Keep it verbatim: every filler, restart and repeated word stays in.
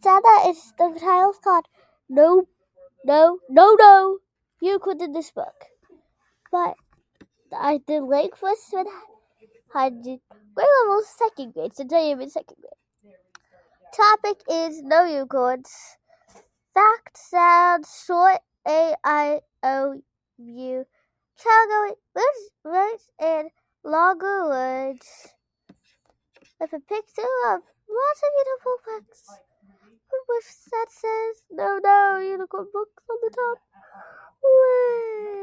Santa is the title's called No, No, No, No Unicorns in this book. But I did lake was when I did grade level second grade, so today I'm in second grade. Topic is no unicorns. Fact, sound, short, A, I, O, U. Category, words, words, and longer words. With a picture of lots of beautiful books. That says, no, no, unicorn books on the top. Way.